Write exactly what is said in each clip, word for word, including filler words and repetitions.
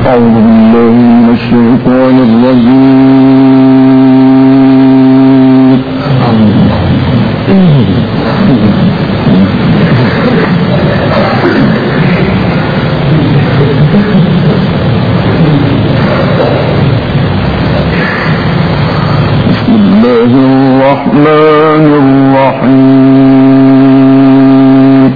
أعوذ بالله من الشيطان الرجيم. بسم الله الرحمن الرحيم.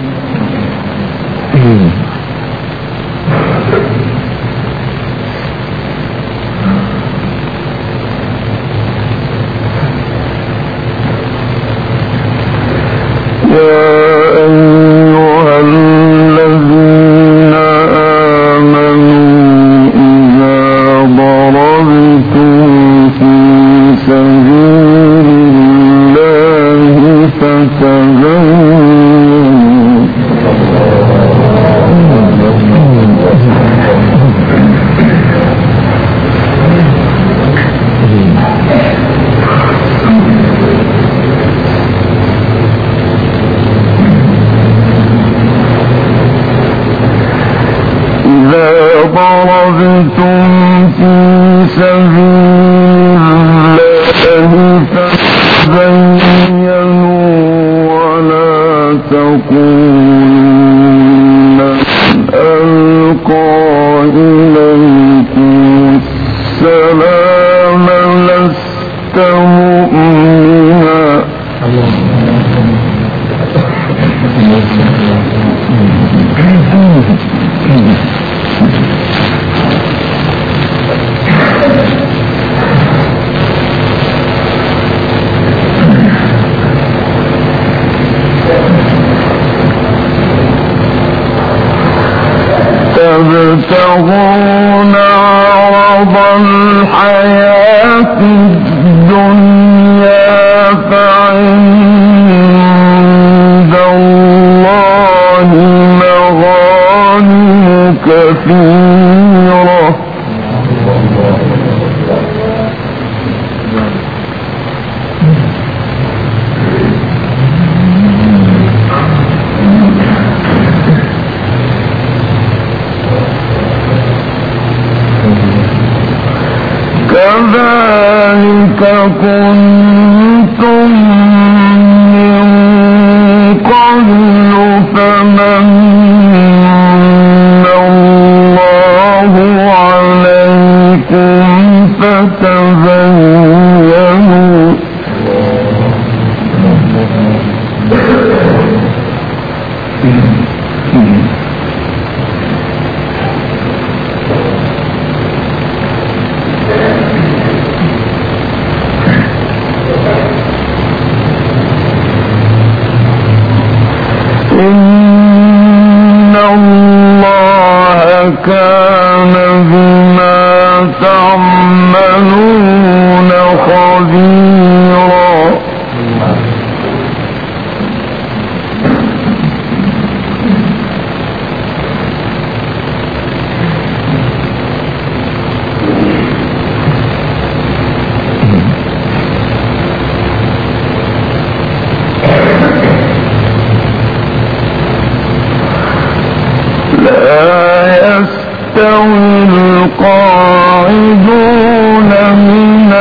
تبتغون عرض الحياة الدنيا فعند الله مغانم كثيرة كذلك كنتم من قبل فمن الله عليكم فتبينوا إن الله كان بما تعملون خبيرا. القاعدون من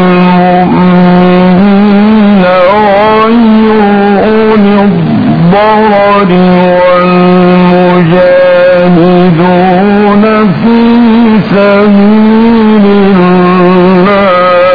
المؤمنين غير أولي الضرر والمجاهدون في سبيل الله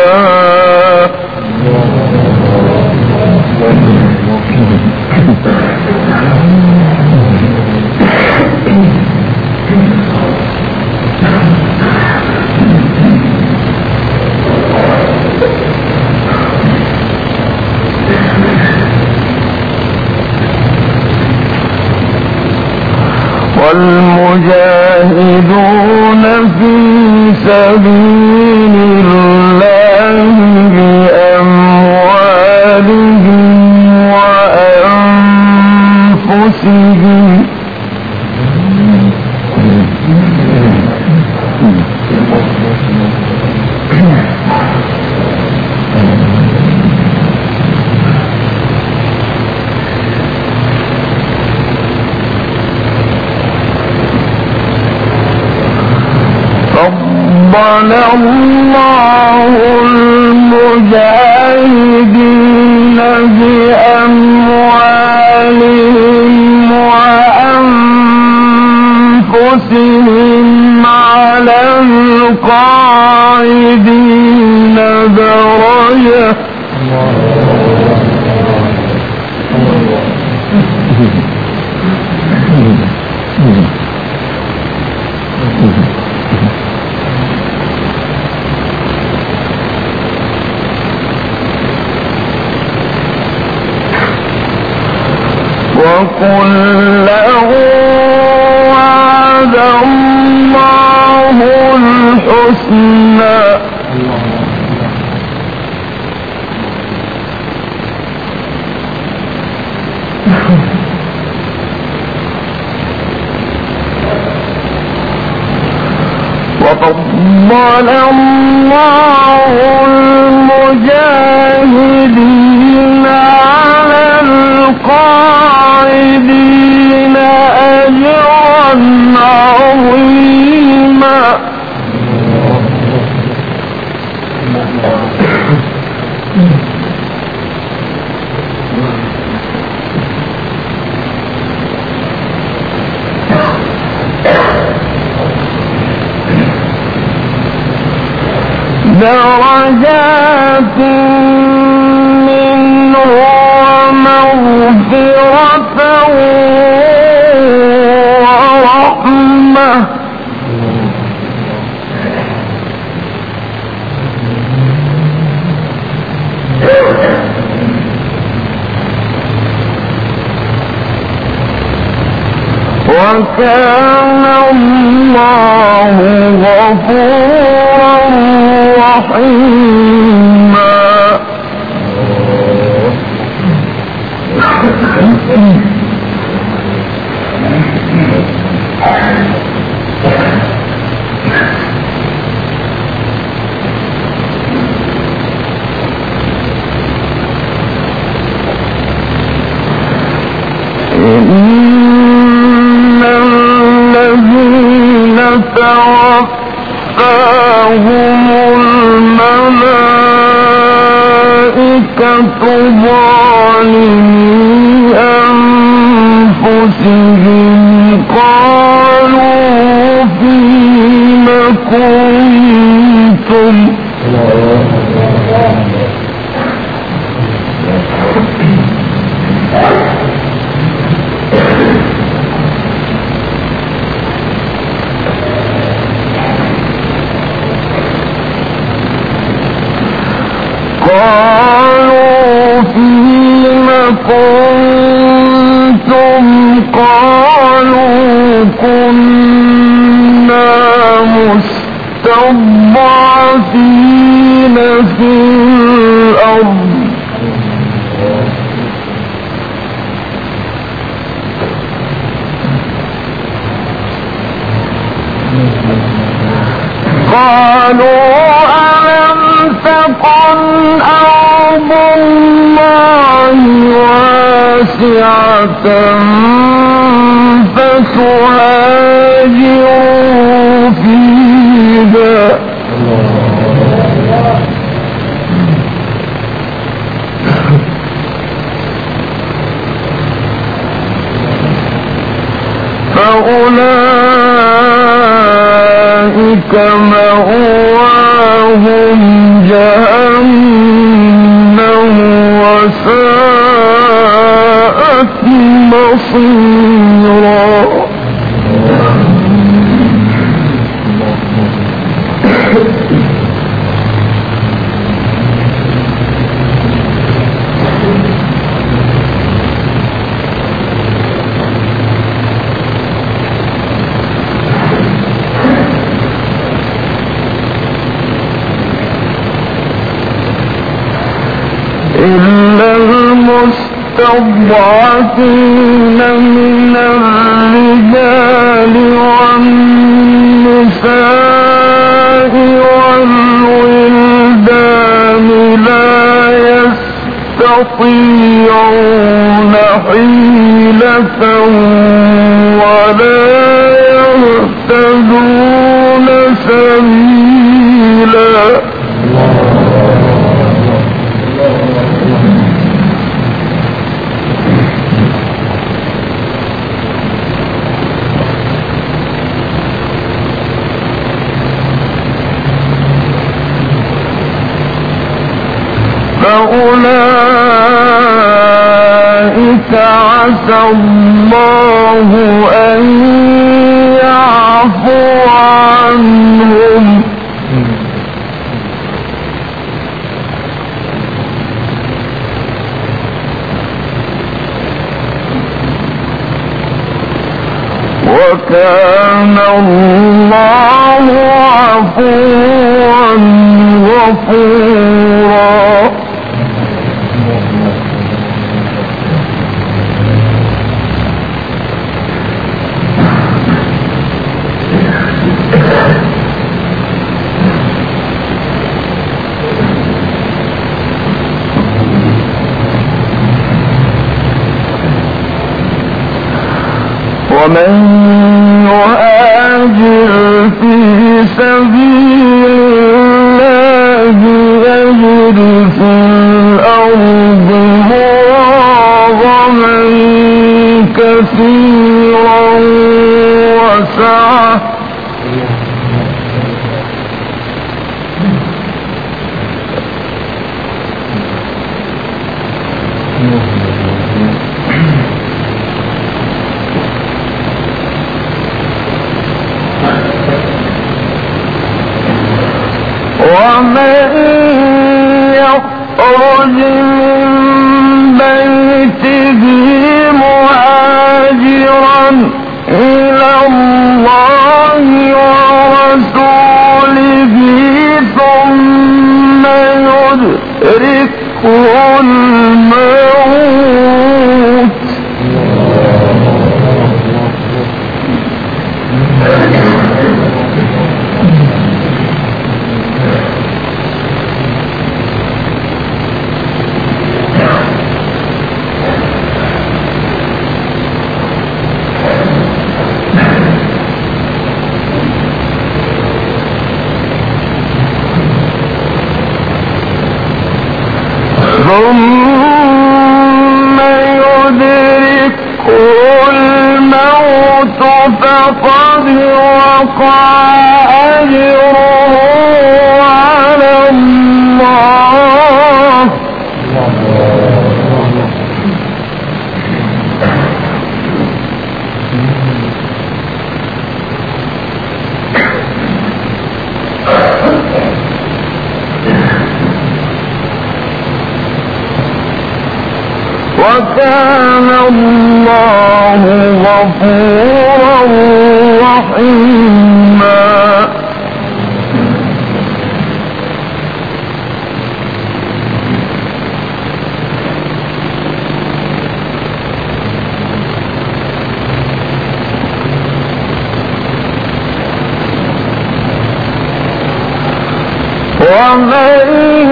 والمجاهدون في سبيل الله بأموالهم وأنفسهم الله المجاهدين بأموالهم وأنفسهم على القاعدين درجة. وكلا وعد الله الحسنى وفضل الله المجاهدين على القاعدين أجرا عظيما. درجات منه ومغفرة ورحمة. وكان الله غفورا رحيما. إن الذين توفاهم الملائكة ظالمي أنفسهم قالوا فيم كنتم قالوا فيم كنتم قالوا كنا مستضعفين في الأرض قالوا ألم تكن أرض الله واسعة فتهاجروا فيها فأولئك مأواهم جهنم وساءت مصيرا. إلا المستضعفين من الرجال والنساء والولدان لا يستطيعون حيلة ولا يهتدون سبيلا. عسى الله أن يعفو عنهم وكان الله عفوا غفورا. ومن يهاجر في سبيل الله يجد في الأرض مراغما كثيرا وسعة ومن يخرج من بيته مهاجرا إلى الله ورسوله ثم يدركه الموت ثم يدركه الموت فقد وقع أجره على الله وكان الله غفورا رحيما. ومن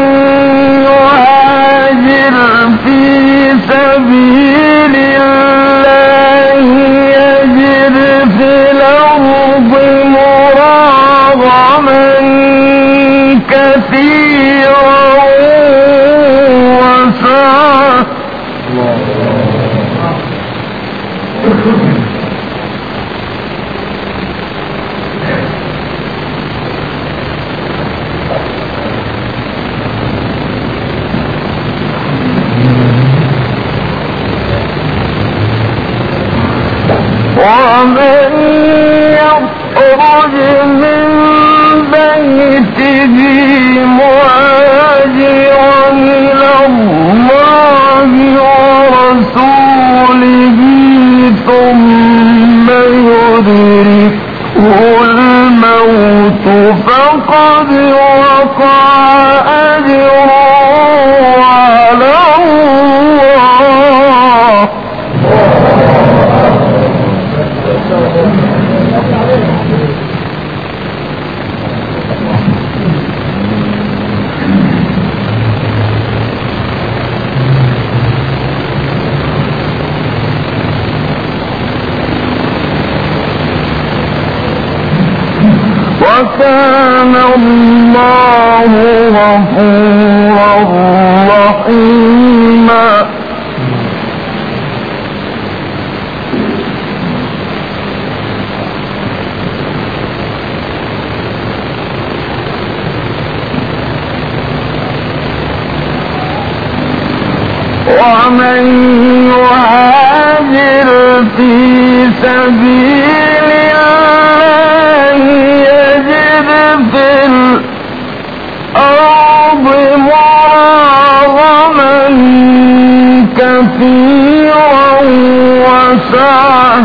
يهاجر في سبيل الله يجد في الأرض مراغما كثيرا وسعة ومن يخرج من بيته مهاجرا إلى الله ورسوله ثم يدركه الموت فقد وقع أجره على الله وكان الله غفورا رحيما. ومن يهاجر في سبيل الله يجد في الأرض مراغما كثيرا وسعة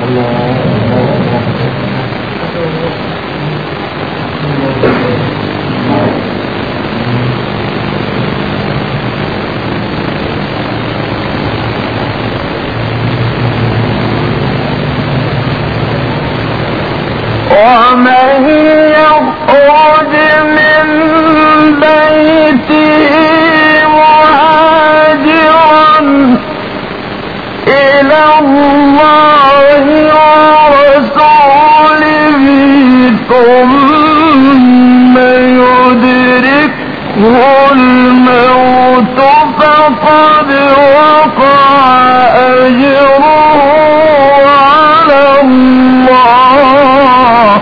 ومن يخرج من بيته مهاجرا إلى الله ورسوله ثم يدركه الموت فقد وقع أجره على الله.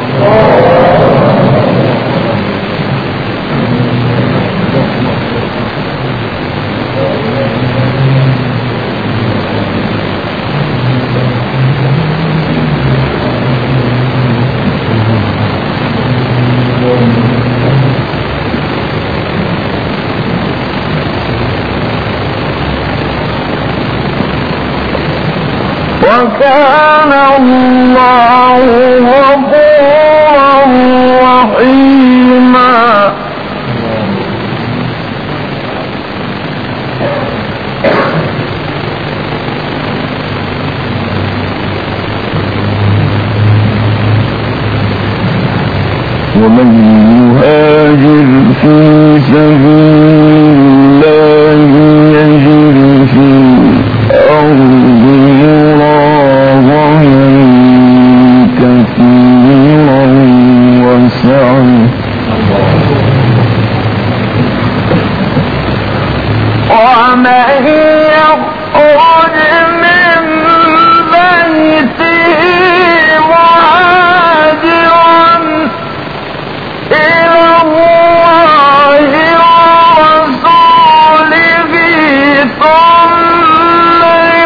وكان الله غفورا رحيما. ومن يهاجر في سبيل الله يجد في الأرض مراغما كثيرا وسعة ومن يخرج من بيته مهاجرا إلى الله ورسوله ثم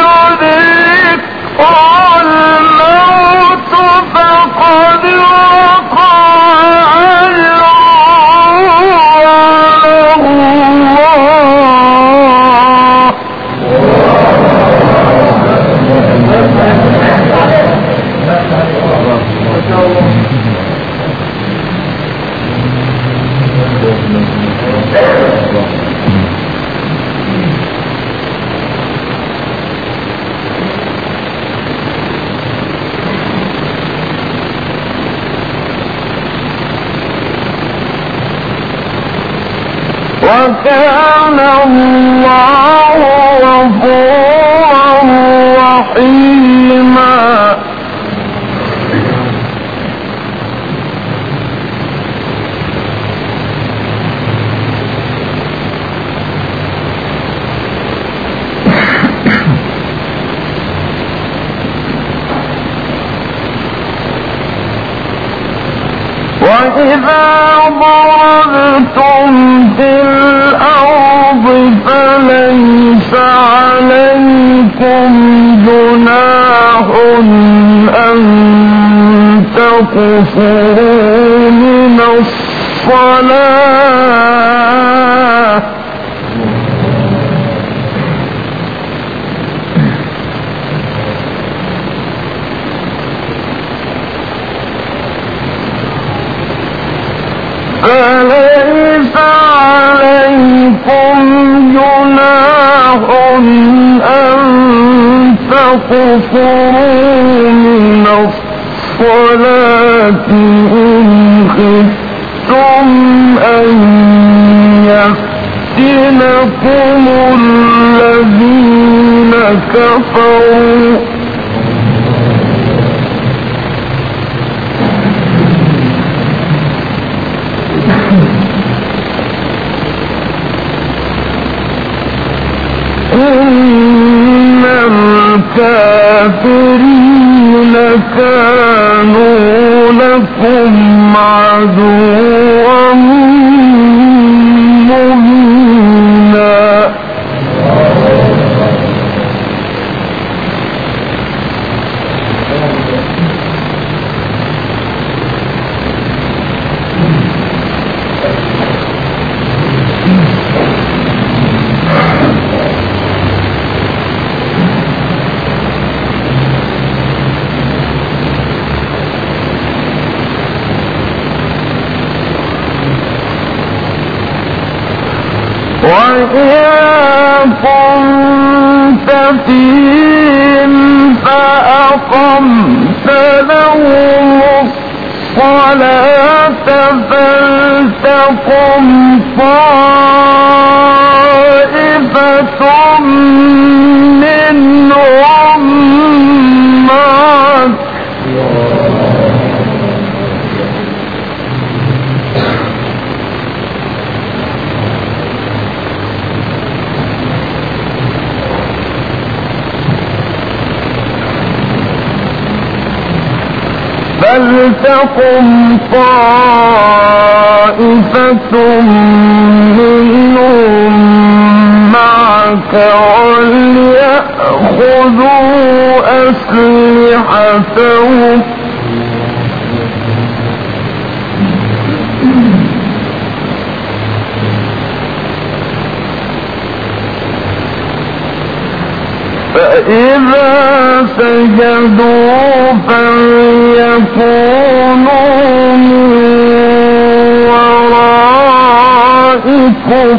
يدركه الموت فقد وقع أجره على الله. وكان الله غفورا رحيما. وإذا ضربتم في الأرض فليس عليكم جناح أن تقصروا من الصلاة فليس عليكم جناح أن تقصروا من الصلاة إن خفتم أن يفتنكم الذين كفروا إن الكافرين كانوا لكم عدوا مبينا. كنت فيهم فأقمت لهم الصلاة فلتقم طائفة منهم معك فلتقم طائفة منهم معك وليأخذوا أسلحتهم فإذا سجدوا فليكونوا من ورائكم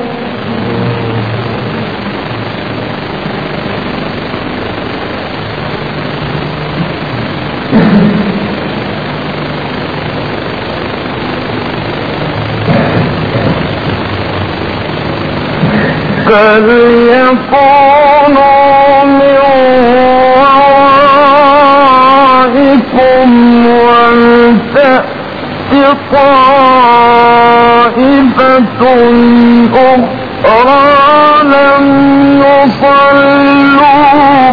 فليكونوا من ورائكم ولتأت طائفة أخرى لم يصلوا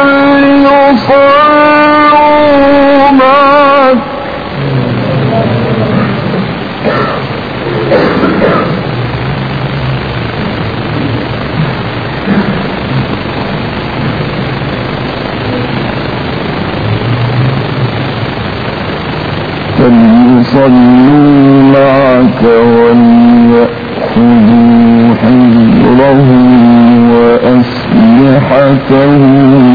فليصلوا معك فليصلوا معك وليأخذوا حذرهم وأسلحتهم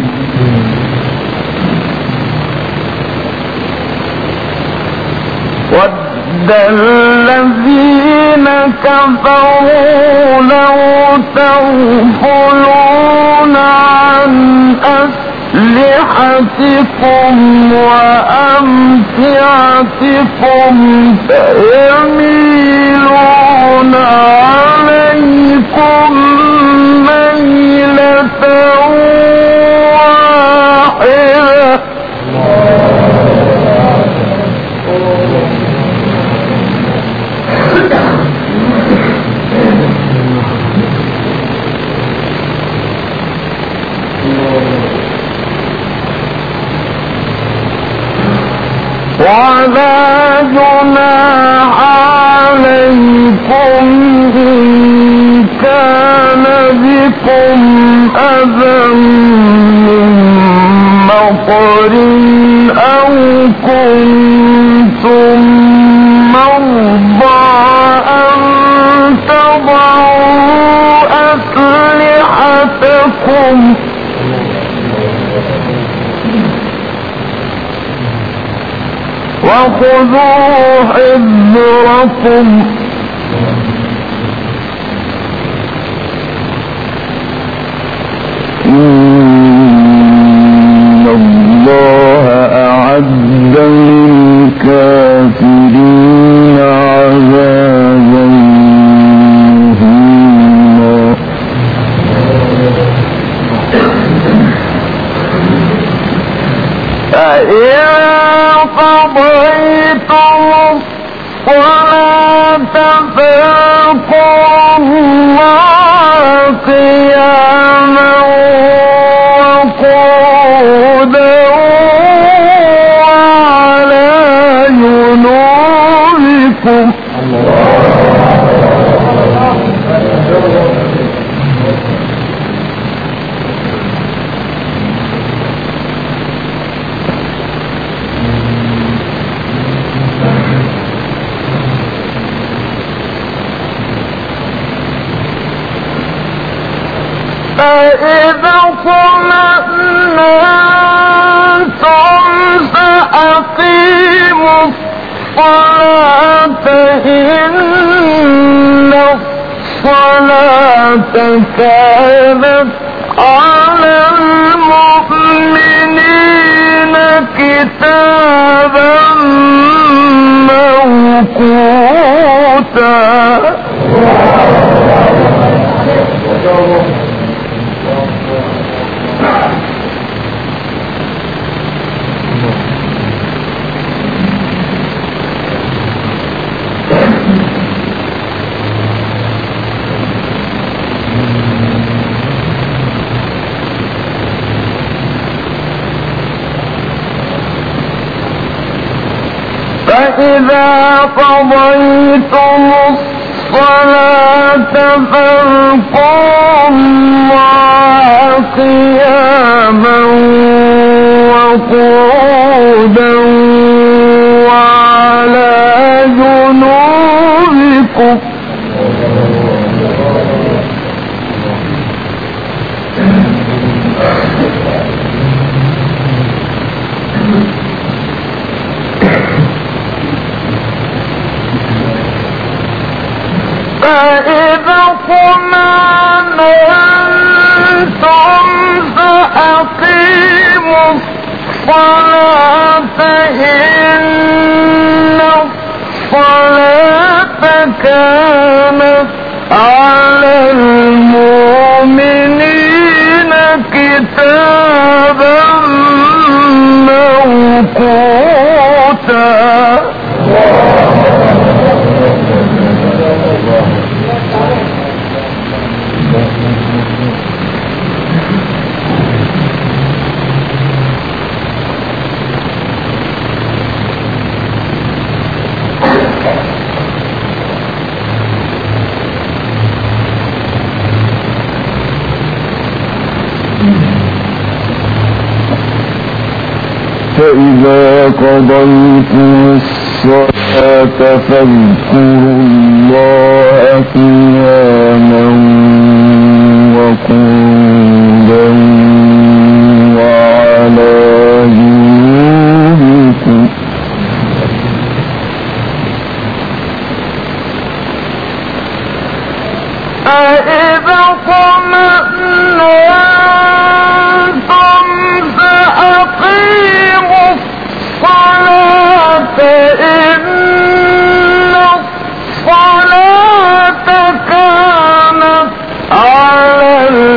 ود الذين كفروا لو تغفلون عن أسلحتكم وأمتعتكم فيميلون عليكم ميلة واحدة ولا جناح عليكم إن كان بكم أذى من مطر أو كنتم مرضى أن تضعوا أسلحتكم وخذوا حذركم إن الله أعد للكافرين عذابا مهينا فإن قضيتم الصلاة فاذكروا الله قياما وقعودا وعلى جنوبكم فإذا اطمأننتم فأقيموا الصلاة إن الصلاة كانت على المؤمنين كتابا موقوتا. فإذا قضيتم الصلاة فاذكروا الله قياما وقعودا وعلى جنوبكم. فإذا اطمأننتم فأقيموا الصلاة إن الصلاة كانت على المؤمنين كتابا موقوتا. فإذا قضيتم الصلاة فاذكروا الله قياما وقعودا وعلى جنوبكم. فإذا اطمأننتم فأقيموا الصلاة إن الصلاة كانت على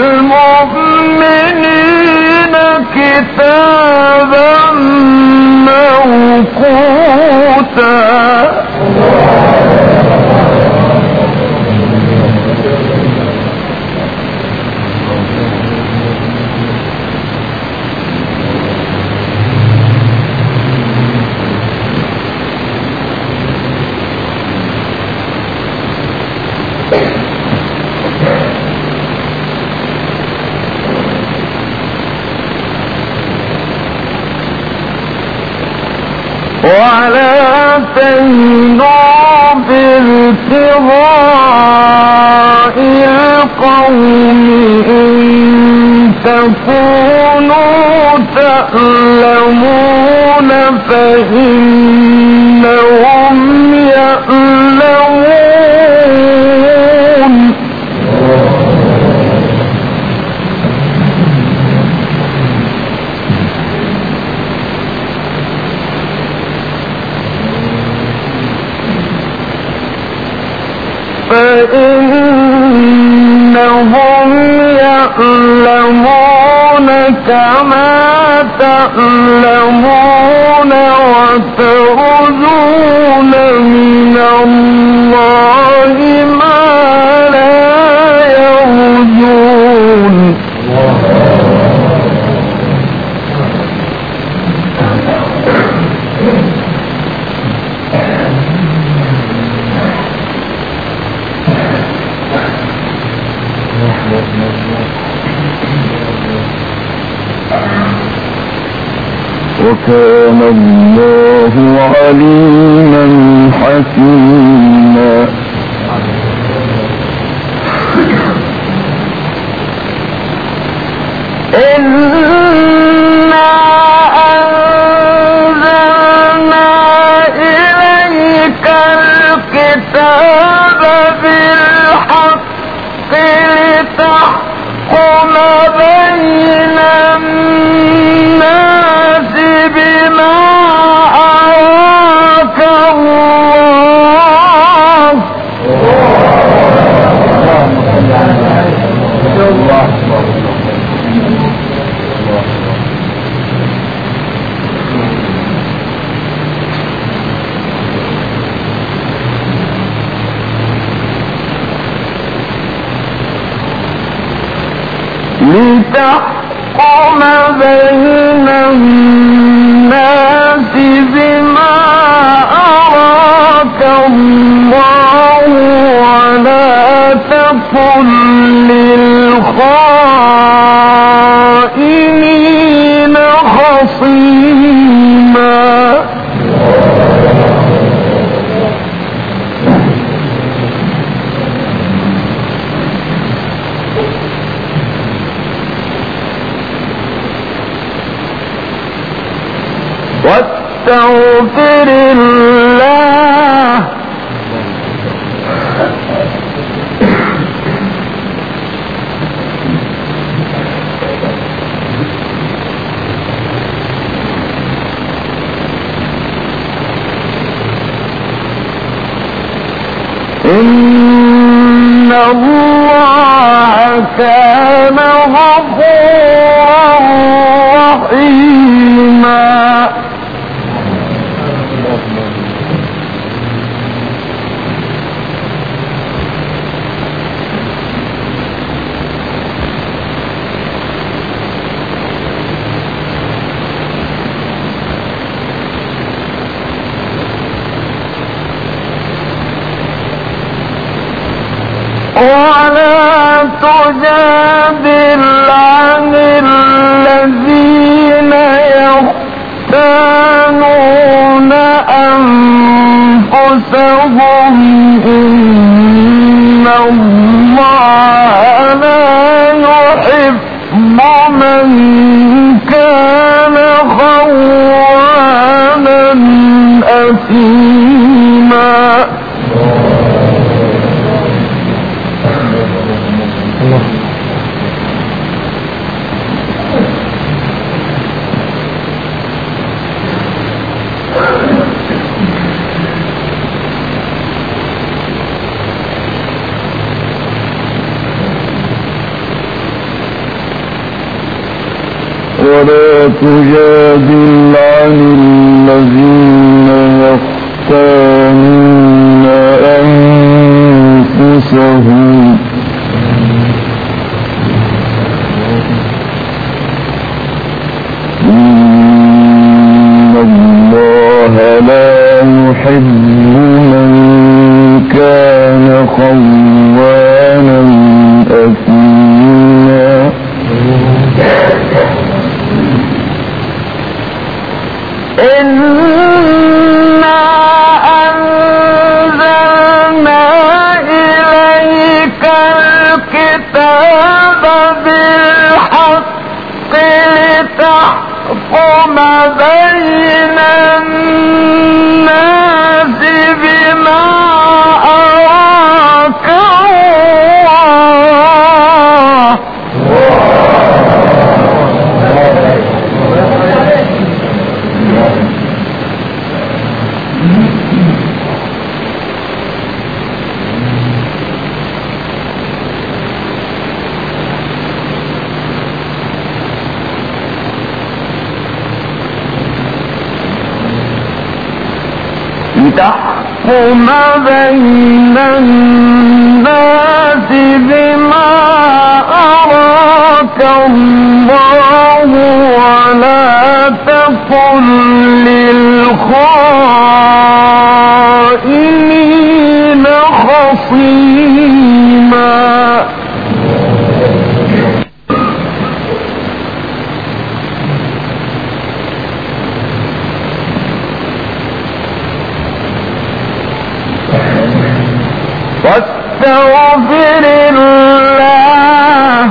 المؤمنين كتابا موقوتا. ولا تهنوا بابتغاء القوم إن تكونوا تألمون فإنهم يألمون. فإنهم يألمون كما تألمون وترجون من الله ما لا يرجون. وكان الله عليما حكيما. إنا أنزلنا إليك الكتاب بالحق لتحكم بين الناس بما أراك الله ولا تكن للخائنين خصيما. واستغفر الله إن الله كان غفورا رحيما. ولا تجادل عن الذين يختانون أنفسهم إن الله لا يحب من كان خوانا أثيما. ولا تجادل عن الذين يختانون أنفسهم إن الله لا يحب من كان خوانا أثيما. إنا أنزلنا إليك الكتاب بالحق لتحكم بين الناس بما أراك الله. لتحكم بين الناس بما أراك الله ولا تكن للخائنين خصيما. واستغفر الله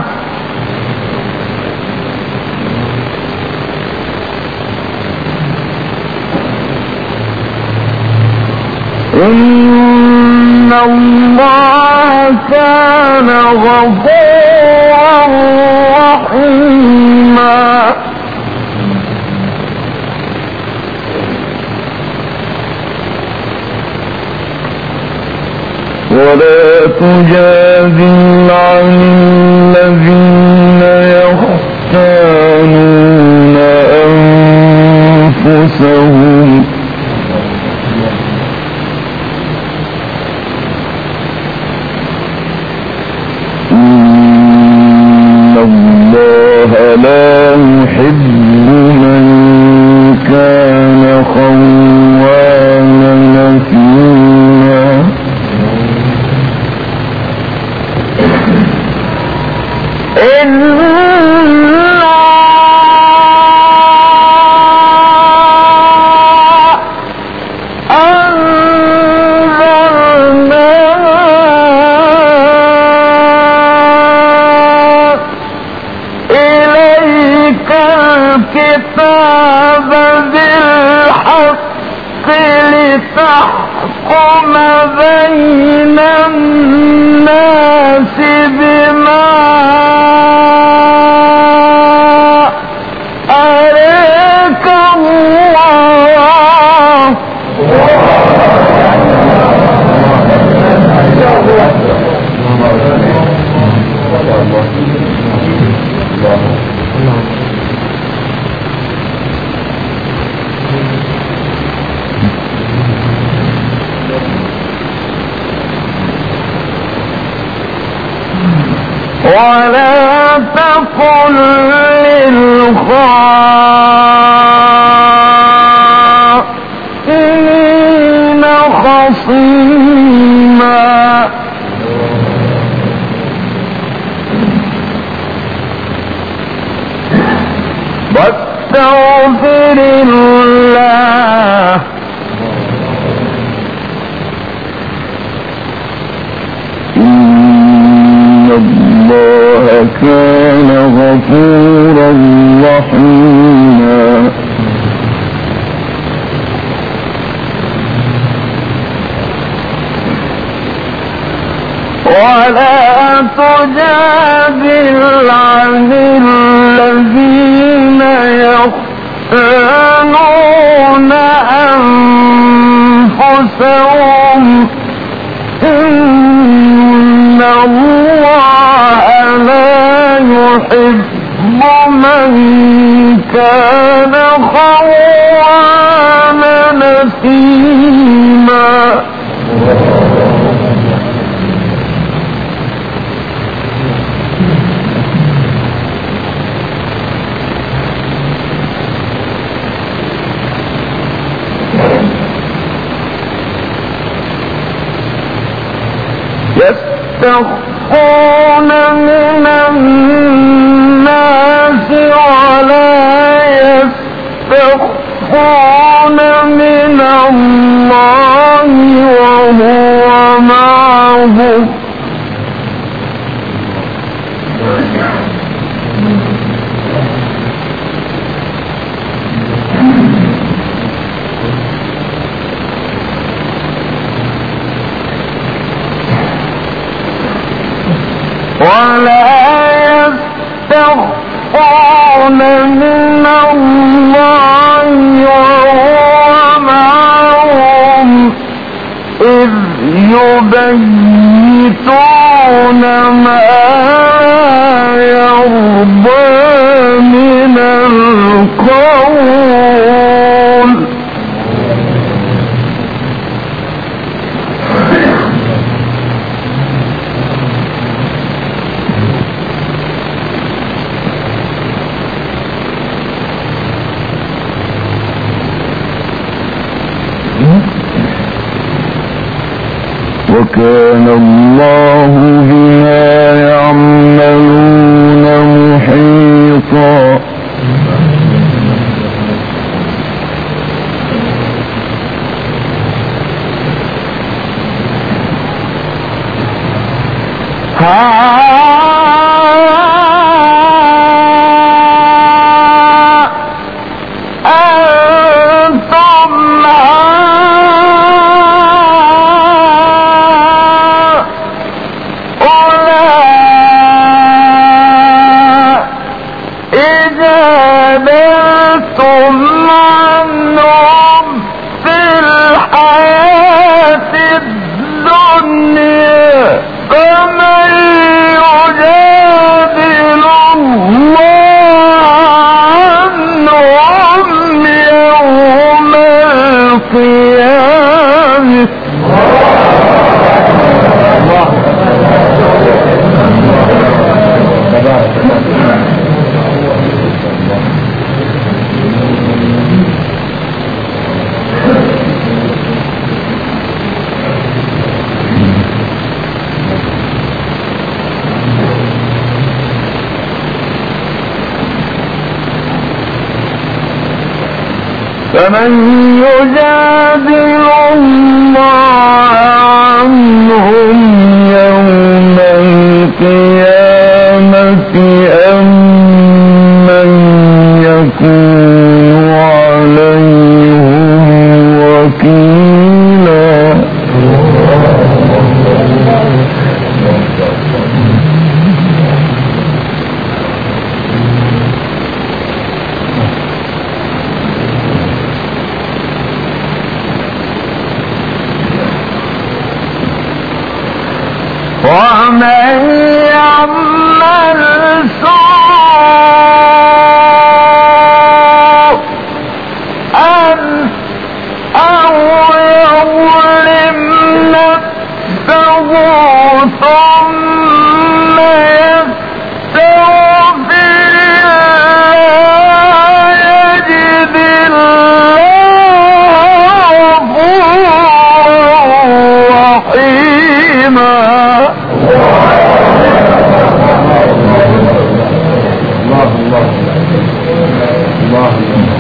إن الله كان غفورا رحيما. ولا تجادل عن الذين يختانون أنفسهم إن الله الناس بما أراك الله ولا تقل للخائنين خصيما واستغفر الله إن الله كان غفورا رحيما ولا تجادل عن الذين يختانون أنفسهم إن الله لا يحب من كان خوانا نثيما يستخفون من الناس ولا يستخفون من الله وهو معهم ولا يستخفون من الله وهو معهم إذ يبيتون ما يرضى من القول وكان الله بما يعملون محيطا فمن يجادل الله عنهم يوم القيامة أم من يكون عليهم وكيلا يعمل سوءا أو يظلم نفسه ثم يستغفر الله يجد الله غفورا رحيما. الله الله الله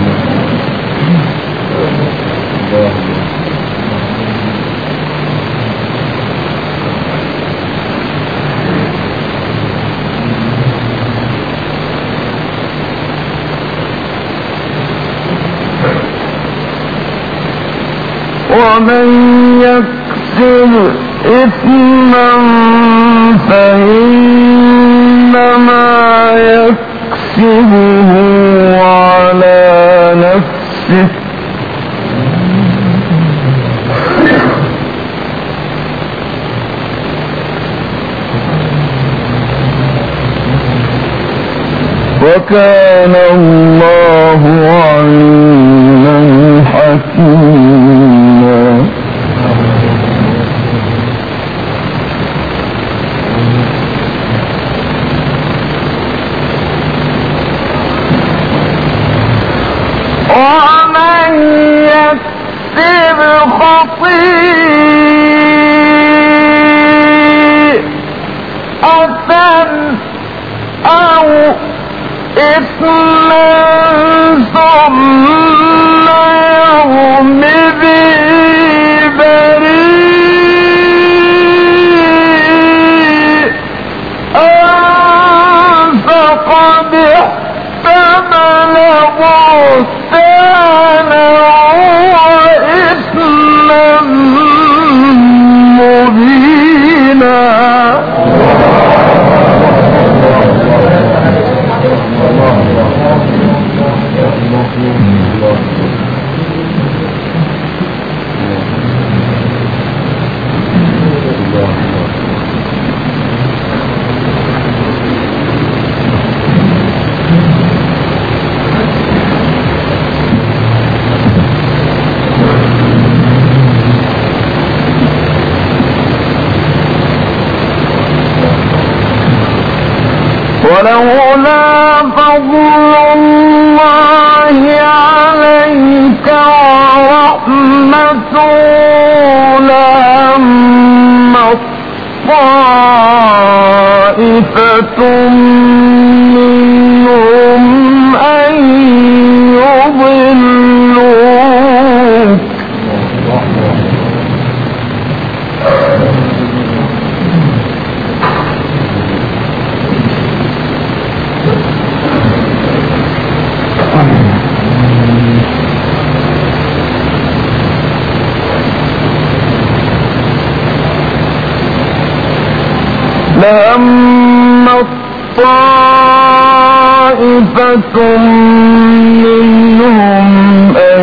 ومن يكسب إثما فإنما يكسبه على نفسه وكان الله عليما حكيما. ومن يكسب خطيئة أو إثما ثم يرم به بريئا فقد احتمل بهتانا وإثما مبينا. ولولا فضل الله عليك ورحمته لهمت طائفة منهم أن يضلوك لهمت طائفة منهم أن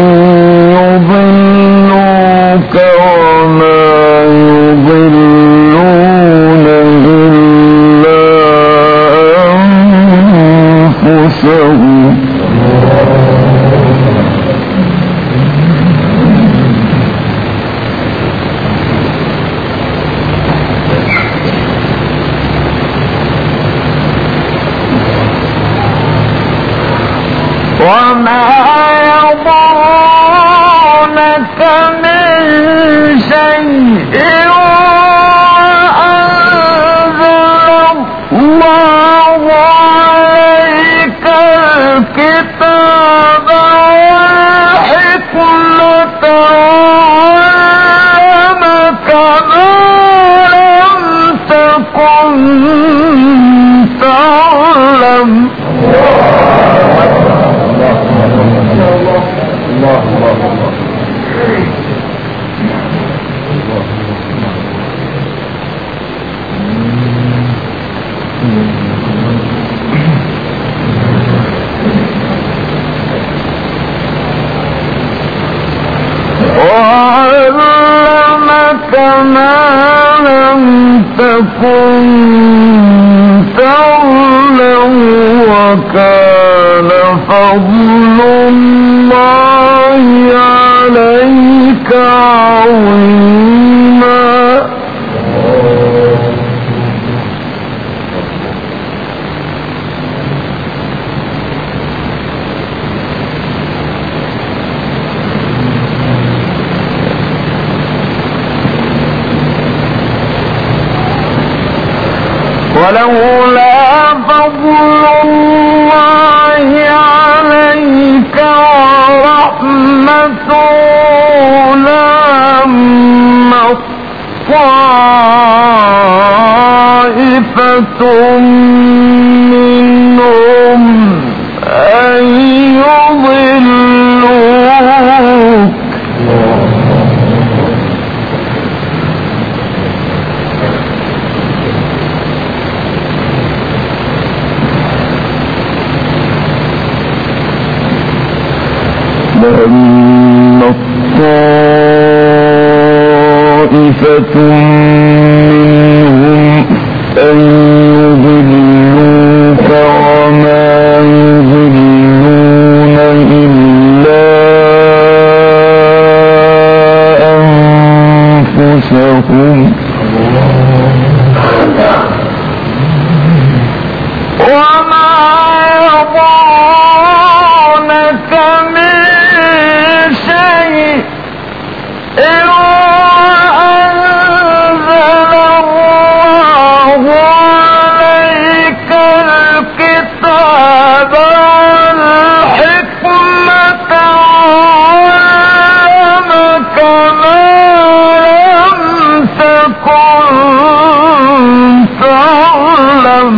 يضلوك وما يضلون إلا أنفسهم وما يضرونك من شيء وأنزل الله عليك الكتاب والحكمة وعلمك ما لم تكن تعلم. الله الله الله وعلمك كما لم تكن تعلم وكان فضل الله عليك عظيما. ولولا فضل الله عليك ورحمته لهمت طائفة منهم أن يضلوك لأن طائفة منهم أن يضلوك وما يضلون إلا أنفسهم وما يضرونك من شيء أنزل الله عليك الكتاب والحكمة وعلمك ما لم تكن تعلم.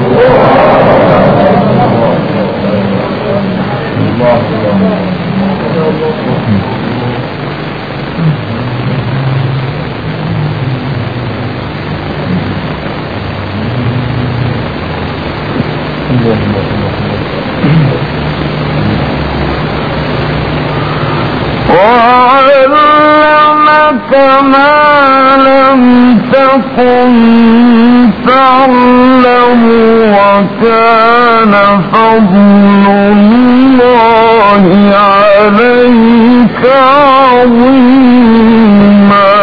وعلمك ما لم تكن تعلم وكان فضل الله عليك عظيما.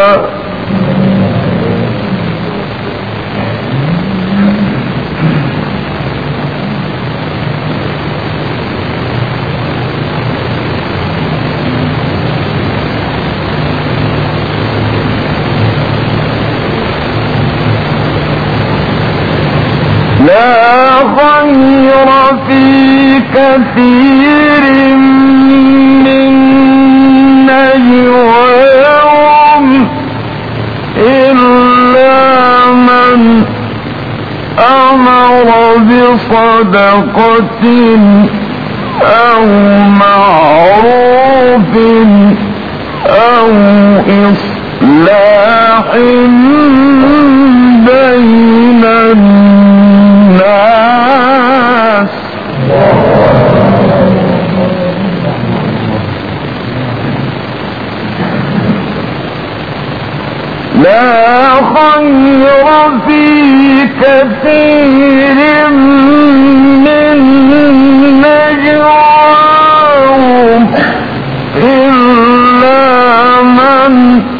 لا خير في كثير من نجواهم إلا من أمر بصدقة أو معروف أو إصلاح بين الناس. لا خير في كثير من نجواهم إلا من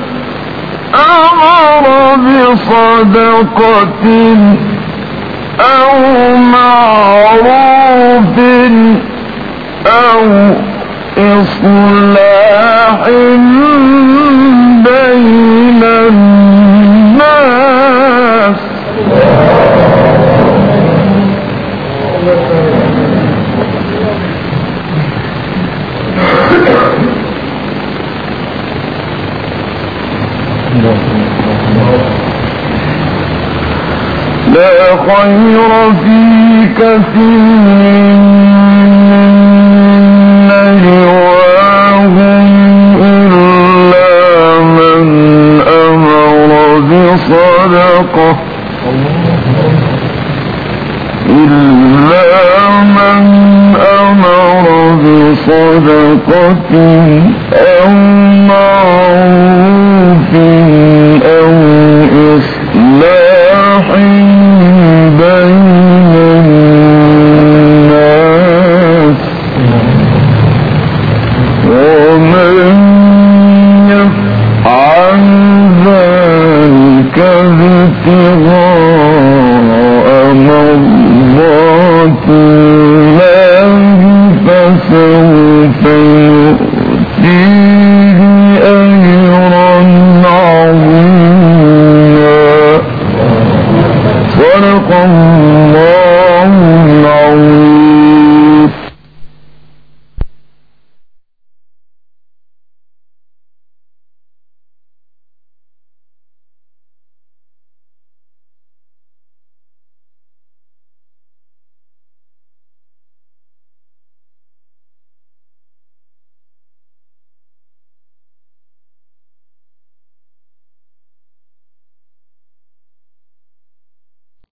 أمر بصدقة أو معروف أو إصلاح بين الناس. لا خير في كثير من نجواهم إلا من أمر بصدقة إلا من أمر بصدقة أو